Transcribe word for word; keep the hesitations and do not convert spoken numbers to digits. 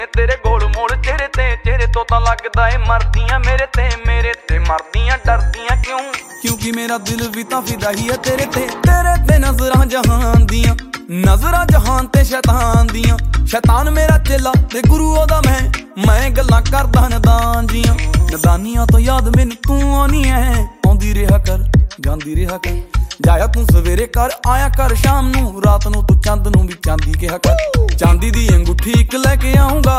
तेरे गोल मोल चेहरे ते चेहरे तो ता लगदा ए मरदियां मेरे ते मेरे ते मरदियां डरदियां क्यों? क्योंकि मेरा दिल भी तां फिदा ही है तेरे ते तेरे ते नजरां जहान दियां नजरां जहान ते शैतान दियां शैतान मेरा चेला ते गुरु ओदा मैं मैं गल्लां करदा नदान जियां नदानियां तो याद मैनू तू आनी है आउंदी रहा कर जांदी रहा कर जाया तू सवेरे कर आया कर शाम नू रात नू तू चंद नू भी चांदी कहा कर चांदी दी अंगूठी एक लेके आऊंगा